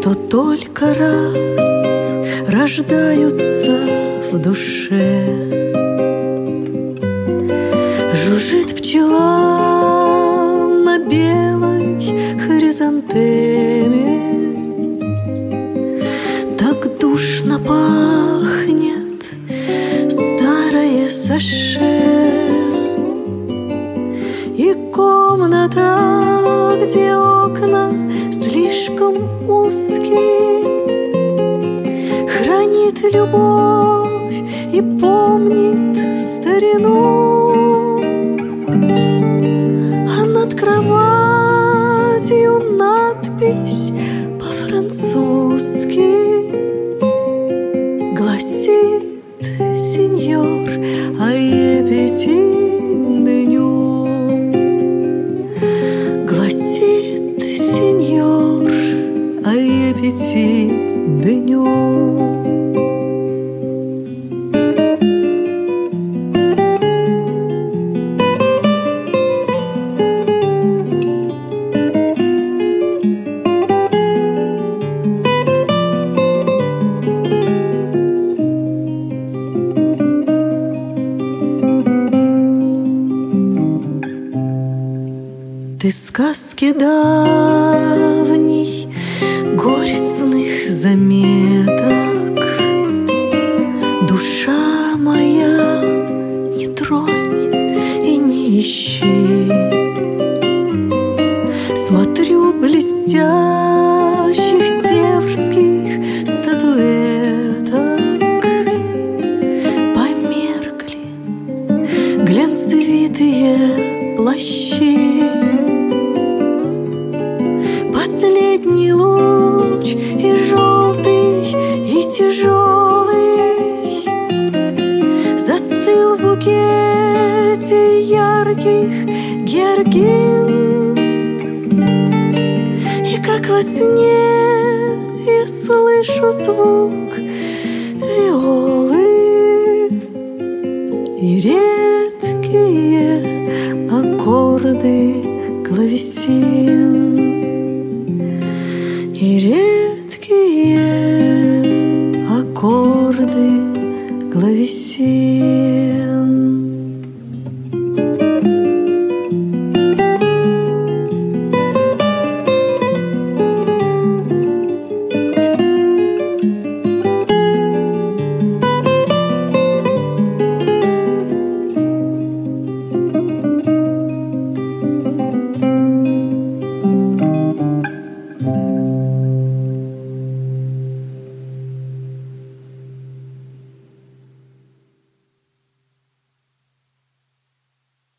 что только раз рождаются в душе. Жужжит пчела на белой хризантеме, так душно пахнет старое саше. И комната, где окна слишком узкие, хранит любовь и помнит старину. А над кроватью надпись по-французски гласит: «Сеньор, ае пяти дню». Гласит: «Сеньор, ае пяти дню». Ты сказки давней, горестных заметок, душа моя, не тронь и не ищи. Смотрю блестящих северских статуэток, померкли глянцевитые плащи. Последний луч и желтый, и тяжелый застыл в букете ярких георгин. И как во сне я слышу звук виолы и редкие аккорды клавесин. И редкие аккорды клавесин.